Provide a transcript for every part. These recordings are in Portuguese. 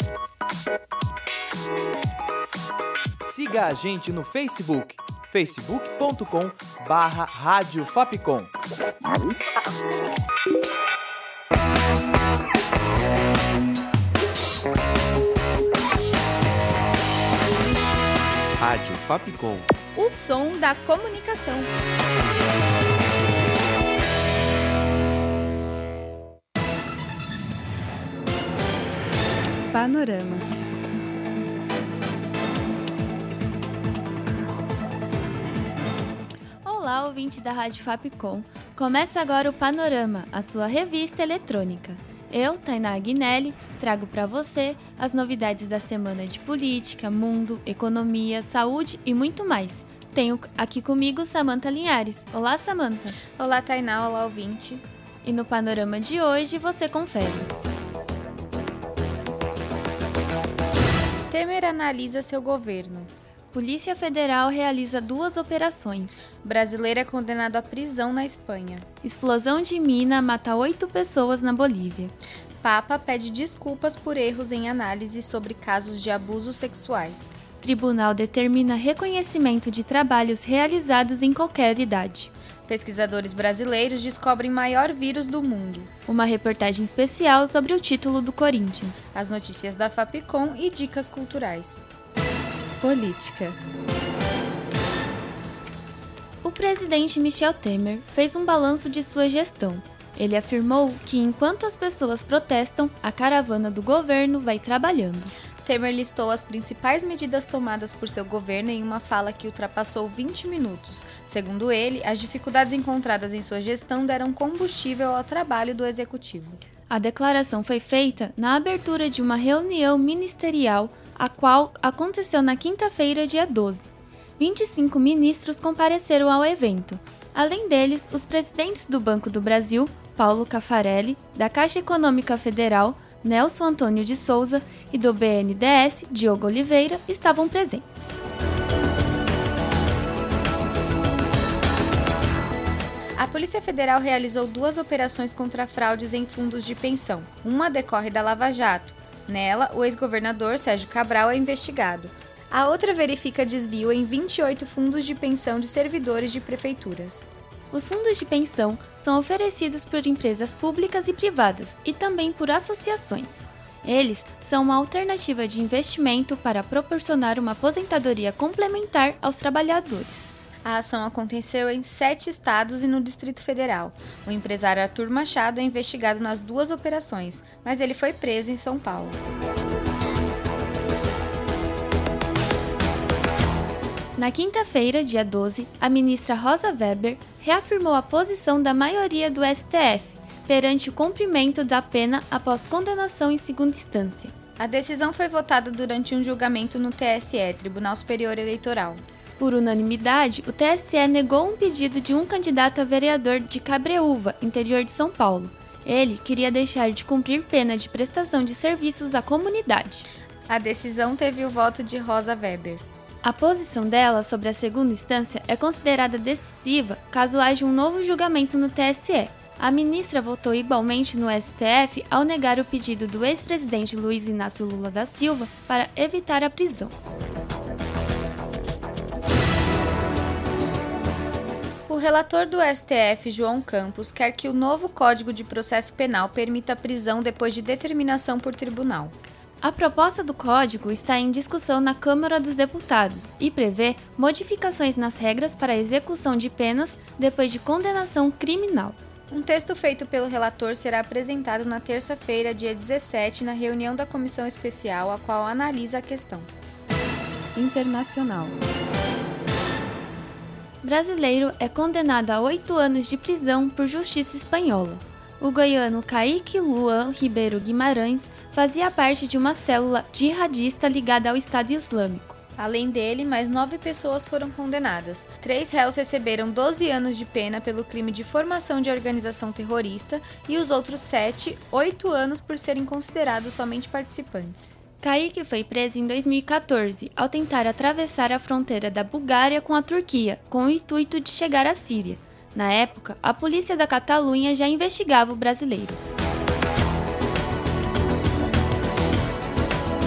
Siga a gente no Facebook, facebook.com/Rádio Fapcom. Rádio Fapcom. O som da comunicação. Panorama. Olá, ouvinte da Rádio Fapcom. Começa agora o Panorama, a sua revista eletrônica. Eu, Tainá Aguinelli, trago para você as novidades da semana de política, mundo, economia, saúde e muito mais. Tenho aqui comigo Samantha Linhares. Olá, Samantha. Olá, Tainá. Olá, ouvinte. E no Panorama de hoje você confere. Temer analisa seu governo. Polícia Federal realiza 2 operações. Brasileiro é condenado à prisão na Espanha. Explosão de mina mata 8 pessoas na Bolívia. Papa pede desculpas por erros em análise sobre casos de abusos sexuais. Tribunal determina reconhecimento de trabalhos realizados em qualquer idade. Pesquisadores brasileiros descobrem maior vírus do mundo. Uma reportagem especial sobre o título do Corinthians. As notícias da Fapcom e dicas culturais. Política. O presidente Michel Temer fez um balanço de sua gestão. Ele afirmou que enquanto as pessoas protestam, a caravana do governo vai trabalhando. Temer listou as principais medidas tomadas por seu governo em uma fala que ultrapassou 20 minutos. Segundo ele, as dificuldades encontradas em sua gestão deram combustível ao trabalho do executivo. A declaração foi feita na abertura de uma reunião ministerial, a qual aconteceu na quinta-feira, dia 12. 25 ministros compareceram ao evento. Além deles, os presidentes do Banco do Brasil, Paulo Caffarelli, da Caixa Econômica Federal, Nelson Antônio de Souza, e do BNDES, Diogo Oliveira, estavam presentes. A Polícia Federal realizou 2 operações contra fraudes em fundos de pensão. Uma decorre da Lava Jato. Nela, o ex-governador Sérgio Cabral é investigado. A outra verifica desvio em 28 fundos de pensão de servidores de prefeituras. Os fundos de pensão são oferecidos por empresas públicas e privadas e também por associações. Eles são uma alternativa de investimento para proporcionar uma aposentadoria complementar aos trabalhadores. A ação aconteceu em 7 estados e no Distrito Federal. O empresário Arthur Machado é investigado nas 2 operações, mas ele foi preso em São Paulo. Na quinta-feira, dia 12, a ministra Rosa Weber reafirmou a posição da maioria do STF perante o cumprimento da pena após condenação em segunda instância. A decisão foi votada durante um julgamento no TSE, Tribunal Superior Eleitoral. Por unanimidade, o TSE negou um pedido de um candidato a vereador de Cabreúva, interior de São Paulo. Ele queria deixar de cumprir pena de prestação de serviços à comunidade. A decisão teve o voto de Rosa Weber. A posição dela sobre a segunda instância é considerada decisiva caso haja um novo julgamento no TSE. A ministra votou igualmente no STF ao negar o pedido do ex-presidente Luiz Inácio Lula da Silva para evitar a prisão. O relator do STF, João Campos, quer que o novo Código de Processo Penal permita a prisão depois de determinação por tribunal. A proposta do Código está em discussão na Câmara dos Deputados e prevê modificações nas regras para a execução de penas depois de condenação criminal. Um texto feito pelo relator será apresentado na terça-feira, dia 17, na reunião da Comissão Especial, a qual analisa a questão. Internacional. Brasileiro é condenado a 8 anos de prisão por justiça espanhola. O goiano Kaique Luan Ribeiro Guimarães fazia parte de uma célula jihadista ligada ao Estado Islâmico. Além dele, mais 9 pessoas foram condenadas. 3 réus receberam 12 anos de pena pelo crime de formação de organização terrorista e os outros 7, 8 anos por serem considerados somente participantes. Kaique foi preso em 2014 ao tentar atravessar a fronteira da Bulgária com a Turquia, com o intuito de chegar à Síria. Na época, a polícia da Catalunha já investigava o brasileiro.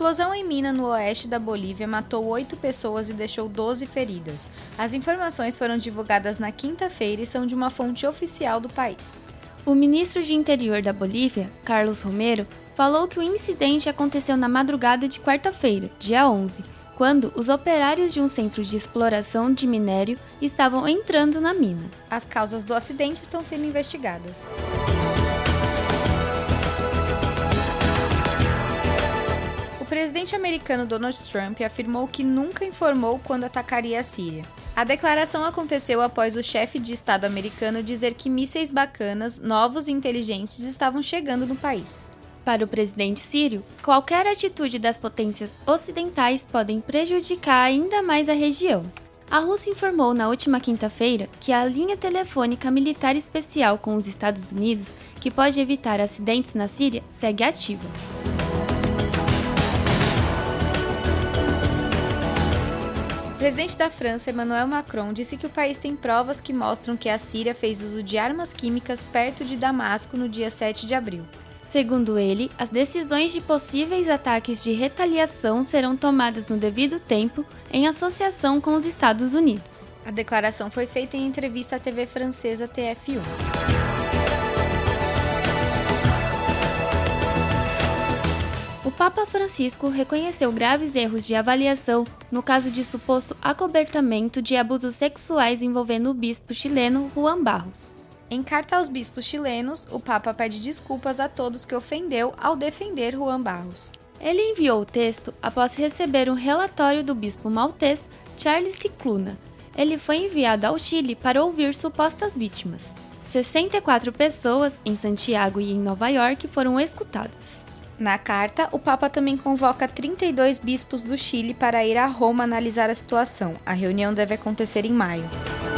explosão em mina no oeste da Bolívia matou 8 pessoas e deixou 12 feridas. As informações foram divulgadas na quinta-feira e são de uma fonte oficial do país. O ministro de Interior da Bolívia, Carlos Romero, falou que o incidente aconteceu na madrugada de quarta-feira, dia 11, quando os operários de um centro de exploração de minério estavam entrando na mina. As causas do acidente estão sendo investigadas. O presidente americano Donald Trump afirmou que nunca informou quando atacaria a Síria. A declaração aconteceu após o chefe de Estado americano dizer que mísseis bacanas, novos e inteligentes estavam chegando no país. Para o presidente sírio, qualquer atitude das potências ocidentais podem prejudicar ainda mais a região. A Rússia informou na última quinta-feira que a linha telefônica militar especial com os Estados Unidos, que pode evitar acidentes na Síria, segue ativa. O presidente da França, Emmanuel Macron, disse que o país tem provas que mostram que a Síria fez uso de armas químicas perto de Damasco no dia 7 de abril. Segundo ele, as decisões de possíveis ataques de retaliação serão tomadas no devido tempo, em associação com os Estados Unidos. A declaração foi feita em entrevista à TV francesa TF1. O Papa Francisco reconheceu graves erros de avaliação no caso de suposto acobertamento de abusos sexuais envolvendo o bispo chileno Juan Barros. Em carta aos bispos chilenos, o Papa pede desculpas a todos que ofendeu ao defender Juan Barros. Ele enviou o texto após receber um relatório do bispo maltês Charles Cicluna. Ele foi enviado ao Chile para ouvir supostas vítimas. 64 pessoas em Santiago e em Nova York foram escutadas. Na carta, o Papa também convoca 32 bispos do Chile para ir a Roma analisar a situação. A reunião deve acontecer em maio.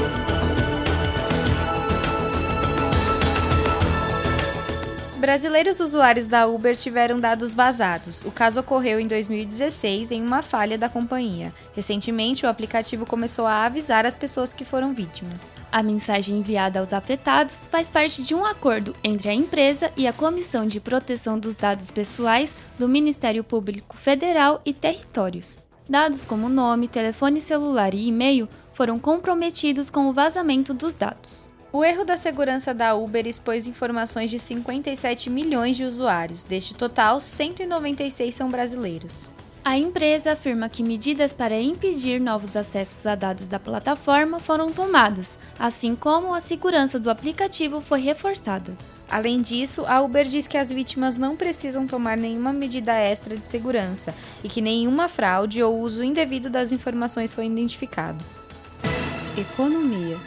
Brasileiros usuários da Uber tiveram dados vazados. O caso ocorreu em 2016 em uma falha da companhia. Recentemente, o aplicativo começou a avisar as pessoas que foram vítimas. A mensagem enviada aos afetados faz parte de um acordo entre a empresa e a Comissão de Proteção dos Dados Pessoais do Ministério Público Federal e Territórios. Dados como nome, telefone celular e e-mail foram comprometidos com o vazamento dos dados. O erro da segurança da Uber expôs informações de 57 milhões de usuários. Deste total, 196 são brasileiros. A empresa afirma que medidas para impedir novos acessos a dados da plataforma foram tomadas, assim como a segurança do aplicativo foi reforçada. Além disso, a Uber diz que as vítimas não precisam tomar nenhuma medida extra de segurança e que nenhuma fraude ou uso indevido das informações foi identificado. Economia.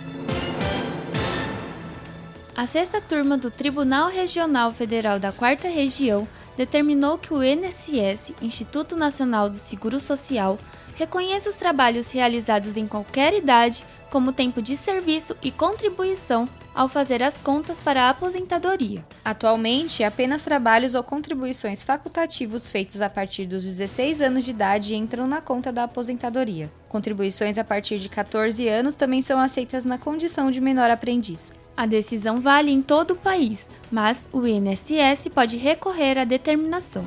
A sexta turma do Tribunal Regional Federal da 4ª Região determinou que o INSS, Instituto Nacional do Seguro Social, reconheça os trabalhos realizados em qualquer idade como tempo de serviço e contribuição ao fazer as contas para a aposentadoria. Atualmente, apenas trabalhos ou contribuições facultativos feitos a partir dos 16 anos de idade entram na conta da aposentadoria. Contribuições a partir de 14 anos também são aceitas na condição de menor aprendiz. A decisão vale em todo o país, mas o INSS pode recorrer à determinação.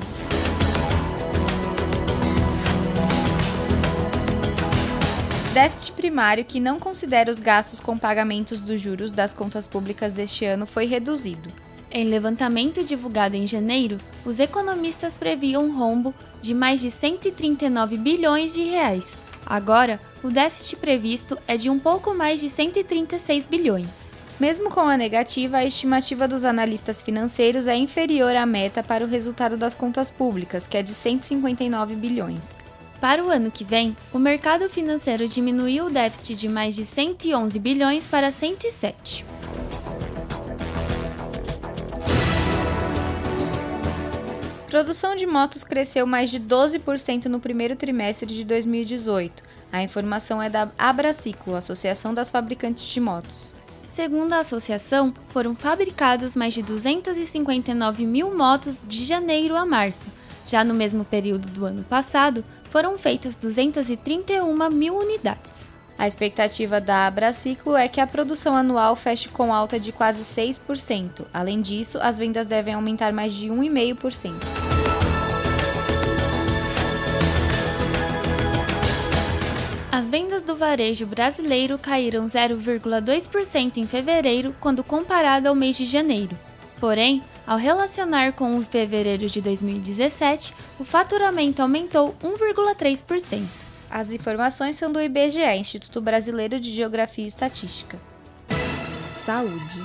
Déficit primário que não considera os gastos com pagamentos dos juros das contas públicas deste ano foi reduzido. Em levantamento divulgado em janeiro, os economistas previam um rombo de mais de 139 bilhões de reais. Agora, o déficit previsto é de um pouco mais de 136 bilhões. Mesmo com a negativa, a estimativa dos analistas financeiros é inferior à meta para o resultado das contas públicas, que é de 159 bilhões. Para o ano que vem, o mercado financeiro diminuiu o déficit de mais de 111 bilhões para 107. Produção de motos cresceu mais de 12% no primeiro trimestre de 2018. A informação é da Abraciclo, Associação das Fabricantes de Motos. Segundo a associação, foram fabricados mais de 259 mil motos de janeiro a março. Já no mesmo período do ano passado, foram feitas 231 mil unidades. A expectativa da Abraciclo é que a produção anual feche com alta de quase 6%. Além disso, as vendas devem aumentar mais de 1,5%. As vendas do varejo brasileiro caíram 0,2% em fevereiro quando comparado ao mês de janeiro. Porém, ao relacionar com o fevereiro de 2017, o faturamento aumentou 1,3%. As informações são do IBGE, Instituto Brasileiro de Geografia e Estatística. Saúde.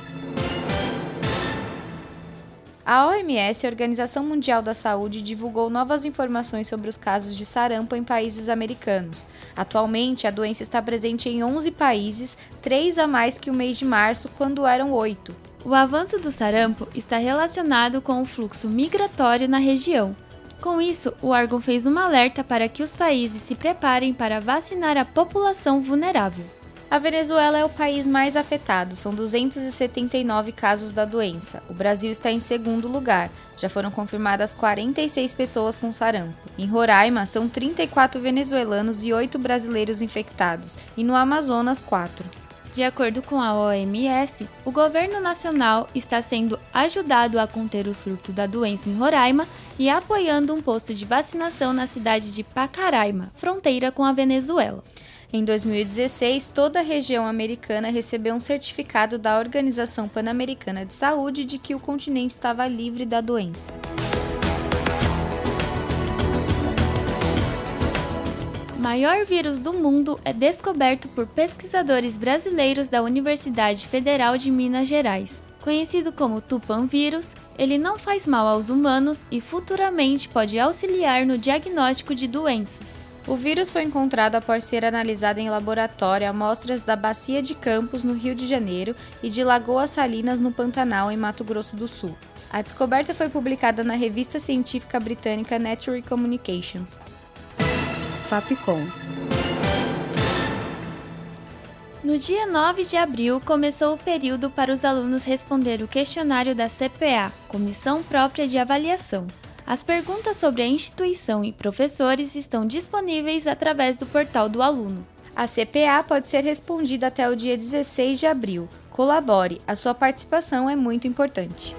A OMS, a Organização Mundial da Saúde, divulgou novas informações sobre os casos de sarampo em países americanos. Atualmente, a doença está presente em 11 países, 3 a mais que o mês de março, quando eram 8. O avanço do sarampo está relacionado com o fluxo migratório na região. Com isso, o órgão fez um alerta para que os países se preparem para vacinar a população vulnerável. A Venezuela é o país mais afetado, são 279 casos da doença. O Brasil está em segundo lugar, já foram confirmadas 46 pessoas com sarampo. Em Roraima, são 34 venezuelanos e 8 brasileiros infectados, e no Amazonas, 4. De acordo com a OMS, o governo nacional está sendo ajudado a conter o surto da doença em Roraima e apoiando um posto de vacinação na cidade de Pacaraima, fronteira com a Venezuela. Em 2016, toda a região americana recebeu um certificado da Organização Pan-Americana de Saúde de que o continente estava livre da doença. O maior vírus do mundo é descoberto por pesquisadores brasileiros da Universidade Federal de Minas Gerais. Conhecido como Tupã-vírus, ele não faz mal aos humanos e futuramente pode auxiliar no diagnóstico de doenças. O vírus foi encontrado após ser analisado em laboratório a amostras da Bacia de Campos, no Rio de Janeiro, e de Lagoas Salinas, no Pantanal, em Mato Grosso do Sul. A descoberta foi publicada na revista científica britânica Nature Communications. Fapcom. No dia 9 de abril, começou o período para os alunos responder o questionário da CPA, Comissão Própria de Avaliação. As perguntas sobre a instituição e professores estão disponíveis através do portal do aluno. A CPA pode ser respondida até o dia 16 de abril. Colabore, a sua participação é muito importante.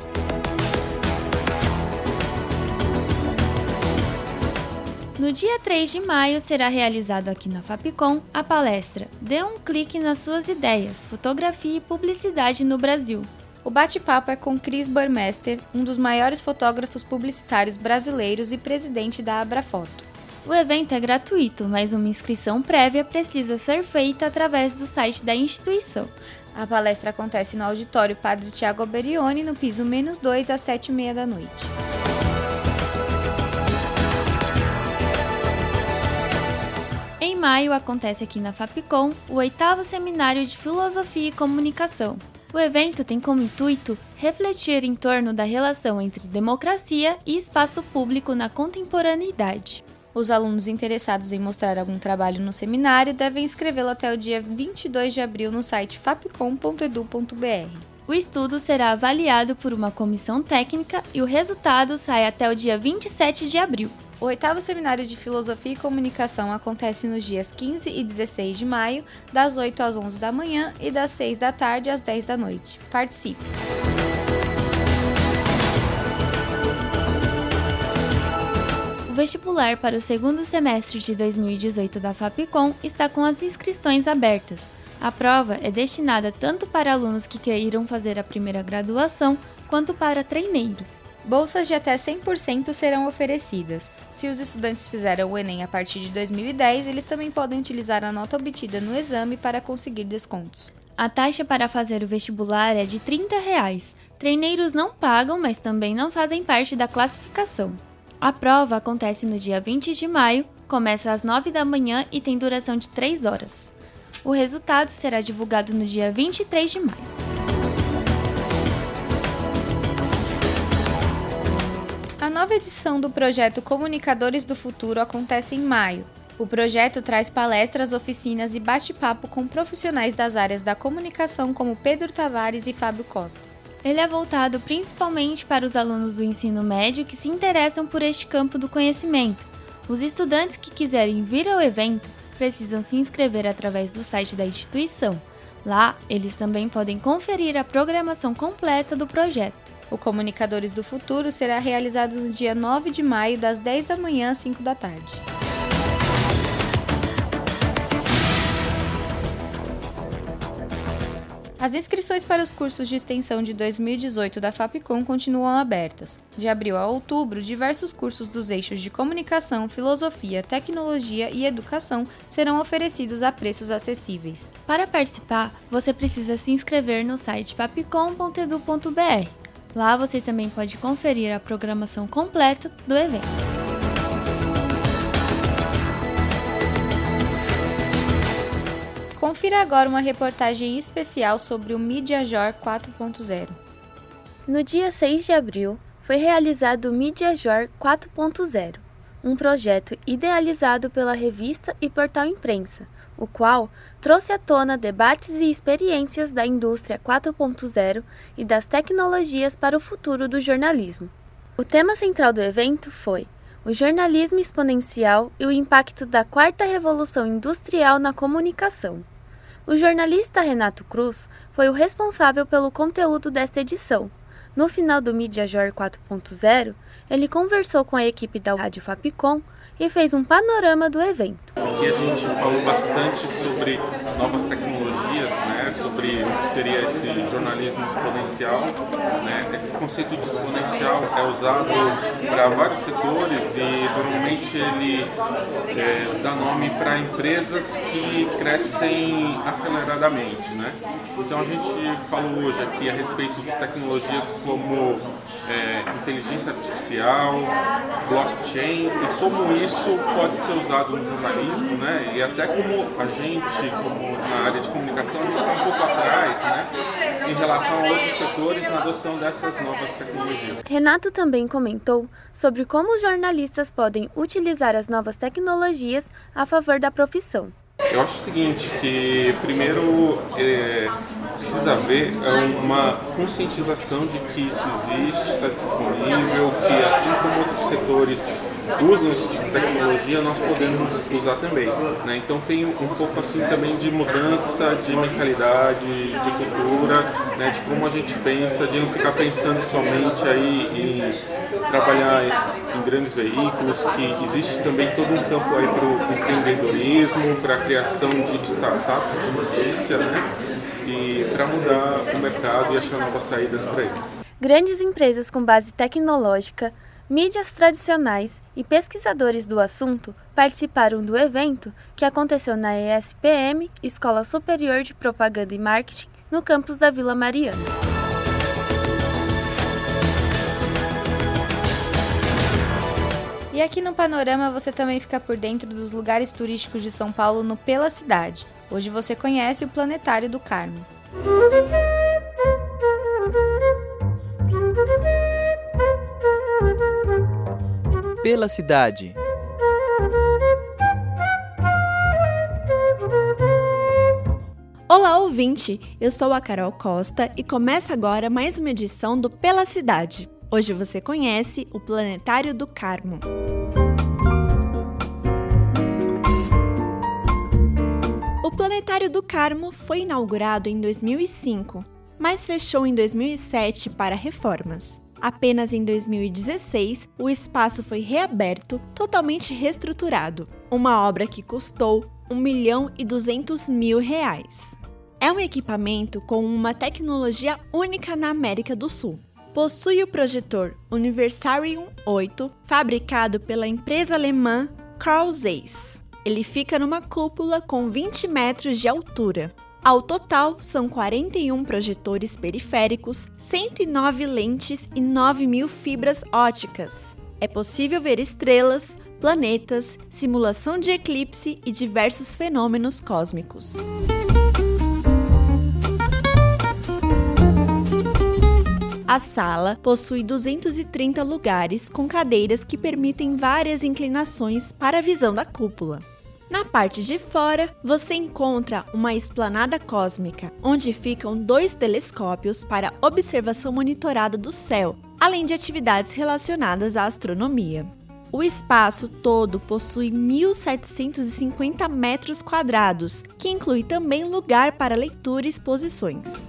No dia 3 de maio será realizado aqui na Fapcom a palestra Dê um clique nas suas ideias, fotografia e publicidade no Brasil. O bate-papo é com Chris Burmester, um dos maiores fotógrafos publicitários brasileiros e presidente da Abrafoto. O evento é gratuito, mas uma inscrição prévia precisa ser feita através do site da instituição. A palestra acontece no auditório Padre Tiago Alberione, no piso -2, às 7h30 da noite. Em maio acontece aqui na Fapcom o 8º Seminário de Filosofia e Comunicação. O evento tem como intuito refletir em torno da relação entre democracia e espaço público na contemporaneidade. Os alunos interessados em mostrar algum trabalho no seminário devem inscrevê-lo até o dia 22 de abril no site fapcom.edu.br. O estudo será avaliado por uma comissão técnica e o resultado sai até o dia 27 de abril. O 8º Seminário de Filosofia e Comunicação acontece nos dias 15 e 16 de maio, das 8 às 11 da manhã e das 6 da tarde às 10 da noite. Participe! O vestibular para o segundo semestre de 2018 da Fapcom está com as inscrições abertas. A prova é destinada tanto para alunos que queiram fazer a primeira graduação, quanto para treineiros. Bolsas de até 100% serão oferecidas. Se os estudantes fizeram o Enem a partir de 2010, eles também podem utilizar a nota obtida no exame para conseguir descontos. A taxa para fazer o vestibular é de R$ 30. Treineiros não pagam, mas também não fazem parte da classificação. A prova acontece no dia 20 de maio, começa às 9 da manhã e tem duração de 3 horas. O resultado será divulgado no dia 23 de maio. A nova edição do projeto Comunicadores do Futuro acontece em maio. O projeto traz palestras, oficinas e bate-papo com profissionais das áreas da comunicação como Pedro Tavares e Fábio Costa. Ele é voltado principalmente para os alunos do ensino médio que se interessam por este campo do conhecimento. Os estudantes que quiserem vir ao evento precisam se inscrever através do site da instituição. Lá, eles também podem conferir a programação completa do projeto. O Comunicadores do Futuro será realizado no dia 9 de maio, das 10 da manhã às 5 da tarde. As inscrições para os cursos de extensão de 2018 da Fapcom continuam abertas. De abril a outubro, diversos cursos dos eixos de comunicação, filosofia, tecnologia e educação serão oferecidos a preços acessíveis. Para participar, você precisa se inscrever no site fapcom.edu.br. Lá você também pode conferir a programação completa do evento. Confira agora uma reportagem especial sobre o Mediajor 4.0. No dia 6 de abril, foi realizado o Mediajor 4.0, um projeto idealizado pela revista e portal Imprensa, o qual trouxe à tona debates e experiências da indústria 4.0 e das tecnologias para o futuro do jornalismo. O tema central do evento foi o jornalismo exponencial e o impacto da quarta revolução industrial na comunicação. O jornalista Renato Cruz foi o responsável pelo conteúdo desta edição. No final do Mediajor 4.0, ele conversou com a equipe da Rádio Fapcom e fez um panorama do evento. Aqui a gente falou bastante sobre novas tecnologias, sobre o que seria esse jornalismo exponencial. Esse conceito de exponencial é usado para vários setores e normalmente ele dá nome para empresas que crescem aceleradamente. Então a gente falou hoje aqui a respeito de tecnologias como inteligência artificial, blockchain e como isso pode ser usado no jornalismo, e até como a gente, como na área de comunicação, a gente está um pouco atrás, em relação a outros setores na adoção dessas novas tecnologias. Renato também comentou sobre como os jornalistas podem utilizar as novas tecnologias a favor da profissão. Eu acho o seguinte, que primeiro precisa haver uma conscientização de que isso existe, está disponível, que assim como outros setores usam esse tipo de tecnologia, nós podemos usar também. Então tem um pouco assim também de mudança de mentalidade, de cultura, de como a gente pensa, de não ficar pensando somente aí em trabalhar em grandes veículos, que existe também todo um campo aí para o empreendedorismo, para a criação de startups de notícia, e para mudar o mercado e achar novas saídas para ele. Grandes empresas com base tecnológica, mídias tradicionais e pesquisadores do assunto participaram do evento que aconteceu na ESPM, Escola Superior de Propaganda e Marketing, no campus da Vila Mariana. E aqui no Panorama você também fica por dentro dos lugares turísticos de São Paulo no Pela Cidade. Hoje você conhece o Planetário do Carmo. Pela Cidade. Olá, ouvinte! Eu sou a Carol Costa e começa agora mais uma edição do Pela Cidade. Hoje você conhece o Planetário do Carmo. O Planetário do Carmo foi inaugurado em 2005, mas fechou em 2007 para reformas. Apenas em 2016, o espaço foi reaberto, totalmente reestruturado, uma obra que custou R$1.200.000. É um equipamento com uma tecnologia única na América do Sul. Possui o projetor Universarium 8, fabricado pela empresa alemã Carl Zeiss. Ele fica numa cúpula com 20 metros de altura. Ao total, são 41 projetores periféricos, 109 lentes e 9.000 fibras óticas. É possível ver estrelas, planetas, simulação de eclipse e diversos fenômenos cósmicos. A sala possui 230 lugares com cadeiras que permitem várias inclinações para a visão da cúpula. Na parte de fora, você encontra uma esplanada cósmica, onde ficam 2 telescópios para observação monitorada do céu, além de atividades relacionadas à astronomia. O espaço todo possui 1.750 metros quadrados, que inclui também lugar para leitura e exposições.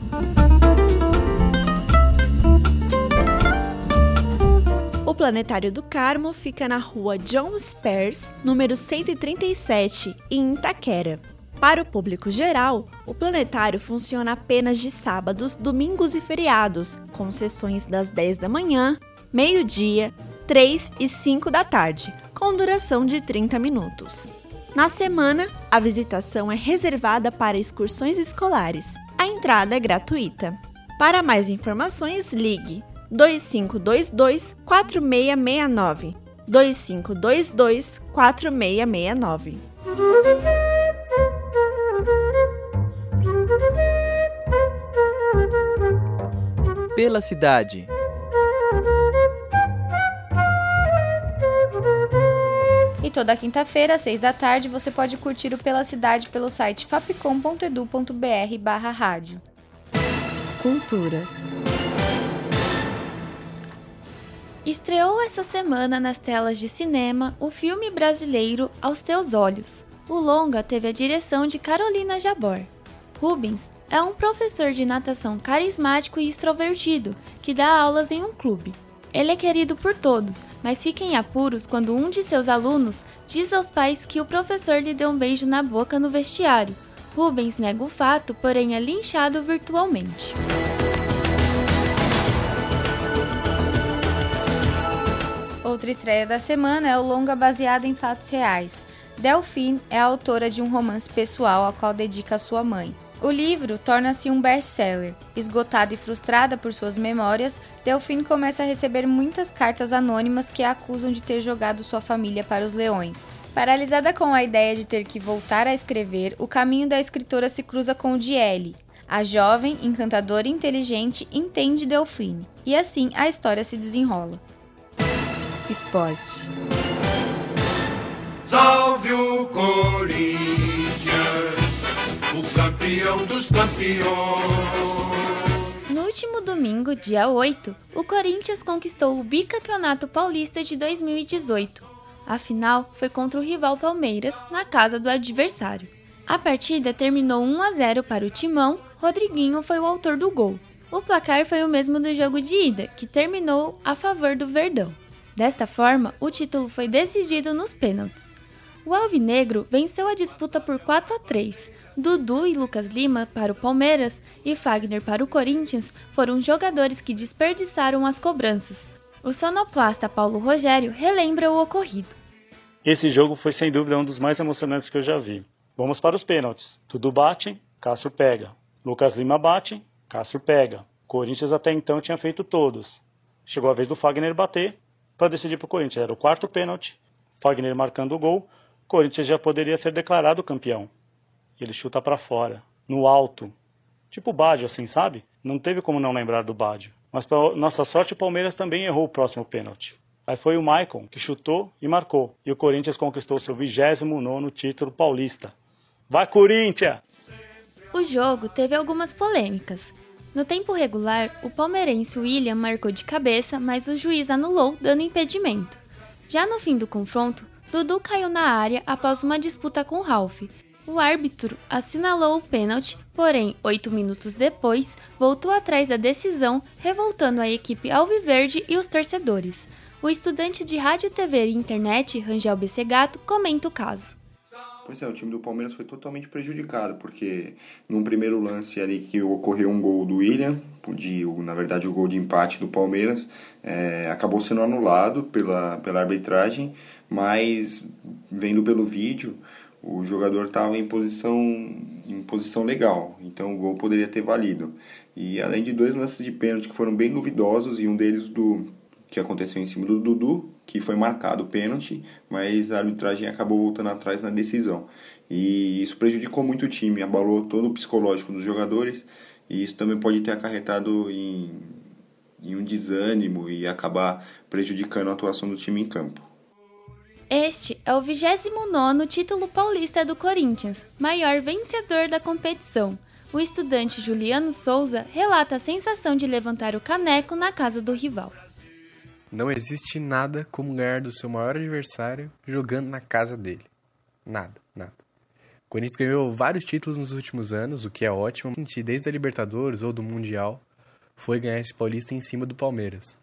O Planetário do Carmo fica na rua John Spears, número 137, em Itaquera. Para o público geral, o planetário funciona apenas de sábados, domingos e feriados, com sessões das 10 da manhã, meio-dia, 3 e 5 da tarde, com duração de 30 minutos. Na semana, a visitação é reservada para excursões escolares. A entrada é gratuita. Para mais informações, ligue 2522-4669. 2522-4669. Pela cidade. E toda quinta-feira, às 6 da tarde, você pode curtir o Pela Cidade pelo site fapcom.edu.br/rádio. Cultura. Estreou essa semana nas telas de cinema o filme brasileiro Aos Teus Olhos. O longa teve a direção de Carolina Jabor. Rubens é um professor de natação carismático e extrovertido que dá aulas em um clube. Ele é querido por todos, mas fica em apuros quando um de seus alunos diz aos pais que o professor lhe deu um beijo na boca no vestiário. Rubens nega o fato, porém é linchado virtualmente. Outra estreia da semana é o longa baseado em fatos reais. Delphine é a autora de um romance pessoal ao qual dedica a sua mãe. O livro torna-se um best-seller. Esgotada e frustrada por suas memórias, Delphine começa a receber muitas cartas anônimas que a acusam de ter jogado sua família para os leões. Paralisada com a ideia de ter que voltar a escrever, o caminho da escritora se cruza com o de Ellie. A jovem, encantadora e inteligente entende Delphine, e assim a história se desenrola. Esporte. Salve o Corinthians, o campeão dos campeões. No último domingo, dia 8, o Corinthians conquistou o bicampeonato paulista de 2018. A final foi contra o rival Palmeiras, na casa do adversário. A partida terminou 1-0 para o Timão. Rodriguinho foi o autor do gol. O placar foi o mesmo do jogo de ida, que terminou a favor do Verdão. Desta forma, o título foi decidido nos pênaltis. O alvinegro venceu a disputa por 4-3. Dudu e Lucas Lima para o Palmeiras e Fagner para o Corinthians foram jogadores que desperdiçaram as cobranças. O sonoplasta Paulo Rogério relembra o ocorrido. Esse jogo foi sem dúvida um dos mais emocionantes que eu já vi. Vamos para os pênaltis. Dudu bate, Cássio pega. Lucas Lima bate, Cássio pega. Corinthians até então tinha feito todos. Chegou a vez do Fagner bater para decidir para o Corinthians. Era o quarto pênalti. Fagner marcando o gol. Corinthians já poderia ser declarado campeão. Ele chuta para fora, no alto. Tipo o Baggio, assim, sabe? Não teve como não lembrar do Baggio. Mas para nossa sorte, o Palmeiras também errou o próximo pênalti. Aí foi o Maicon que chutou e marcou. E o Corinthians conquistou seu 29º título paulista. Vai, Corinthians! O jogo teve algumas polêmicas. No tempo regular, o palmeirense William marcou de cabeça, mas o juiz anulou, dando impedimento. Já no fim do confronto, Dudu caiu na área após uma disputa com Ralf. O árbitro assinalou o pênalti, porém, 8 minutos depois, voltou atrás da decisão, revoltando a equipe alviverde e os torcedores. O estudante de rádio, TV e internet, Rangel Bessegato, comenta o caso. Pois é, o time do Palmeiras foi totalmente prejudicado, porque num primeiro lance ali que ocorreu um gol do William, na verdade o gol de empate do Palmeiras, acabou sendo anulado pela arbitragem, mas vendo pelo vídeo, o jogador estava em posição legal, então o gol poderia ter valido. E além de 2 lances de pênalti que foram bem duvidosos, e um deles que aconteceu em cima do Dudu, que foi marcado o pênalti, mas a arbitragem acabou voltando atrás na decisão. E isso prejudicou muito o time, abalou todo o psicológico dos jogadores, e isso também pode ter acarretado em um desânimo e acabar prejudicando a atuação do time em campo. Este é o 29º título paulista do Corinthians, maior vencedor da competição. O estudante Juliano Souza relata a sensação de levantar o caneco na casa do rival. Não existe nada como ganhar do seu maior adversário jogando na casa dele. Nada. O Corinthians ganhou vários títulos nos últimos anos, o que é ótimo. Desde a Libertadores ou do Mundial, foi ganhar esse Paulista em cima do Palmeiras.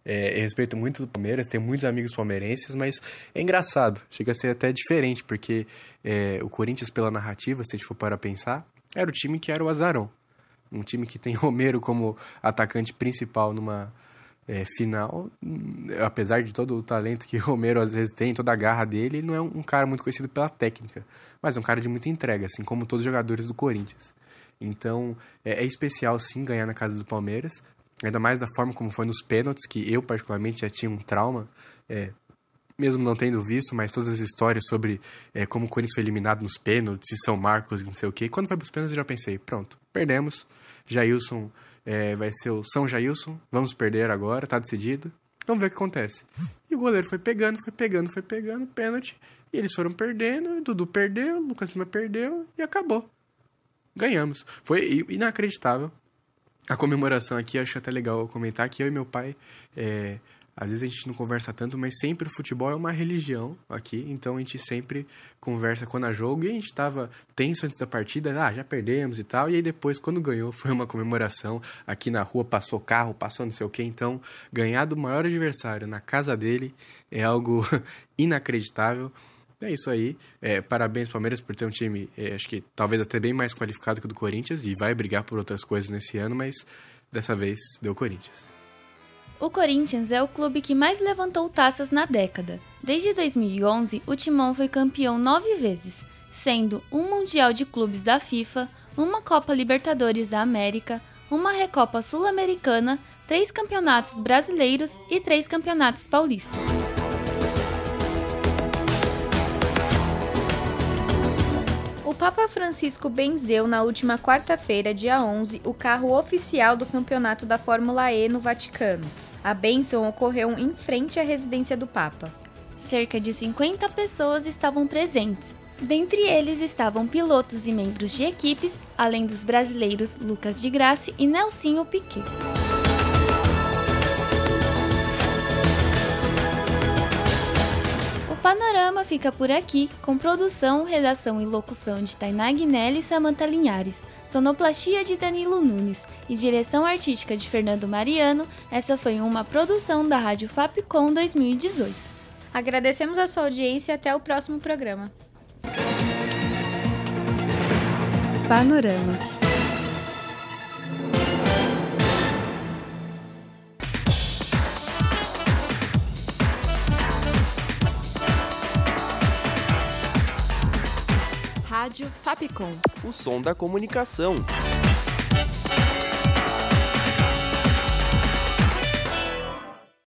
Eu respeito muito o Palmeiras, tenho muitos amigos palmeirenses, mas é engraçado. Chega a ser até diferente, porque o Corinthians, pela narrativa, se a gente for para pensar, era o time que era o azarão. Um time que tem Romero como atacante principal numa final. Apesar de todo o talento que o Romero às vezes tem, toda a garra dele, ele não é um cara muito conhecido pela técnica, mas é um cara de muita entrega, assim como todos os jogadores do Corinthians. Então, é especial sim ganhar na casa do Palmeiras, ainda mais da forma como foi nos pênaltis, que eu particularmente já tinha um trauma, mesmo não tendo visto, mas todas as histórias sobre como o Corinthians foi eliminado nos pênaltis, e São Marcos, não sei o quê. Quando foi pros pênaltis eu já pensei, pronto, perdemos, Jailson vai ser o São Jailson, vamos perder agora, tá decidido, vamos ver o que acontece. E o goleiro foi pegando, pênalti, e eles foram perdendo, Dudu perdeu, Lucas Lima perdeu, e acabou. Ganhamos. Foi inacreditável. A comemoração aqui, acho até legal comentar que eu e meu pai, às vezes a gente não conversa tanto, mas sempre o futebol é uma religião aqui, então a gente sempre conversa quando há jogo, e a gente tava tenso antes da partida, já perdemos e tal, e aí depois, quando ganhou, foi uma comemoração, aqui na rua passou carro, passou não sei o que, então ganhar do maior adversário na casa dele é algo inacreditável. É isso aí, parabéns Palmeiras por ter um time, acho que talvez até bem mais qualificado que o do Corinthians, e vai brigar por outras coisas nesse ano, mas dessa vez deu Corinthians. O Corinthians é o clube que mais levantou taças na década. Desde 2011, o Timão foi campeão 9 vezes, sendo um Mundial de Clubes da FIFA, uma Copa Libertadores da América, uma Recopa Sul-Americana, 3 campeonatos brasileiros e 3 campeonatos paulistas. O Papa Francisco benzeu na última quarta-feira, dia 11, o carro oficial do campeonato da Fórmula E no Vaticano. A bênção ocorreu em frente à residência do Papa. Cerca de 50 pessoas estavam presentes. Dentre eles estavam pilotos e membros de equipes, além dos brasileiros Lucas de Grassi e Nelsinho Piquet. O Panorama fica por aqui, com produção, redação e locução de Tainá Guinelli e Samantha Linhares, sonoplastia de Danilo Nunes e direção artística de Fernando Mariano. Essa foi uma produção da Rádio Fapcom 2018. Agradecemos a sua audiência e até o próximo programa. Panorama. Rádio Fapcom. O som da comunicação.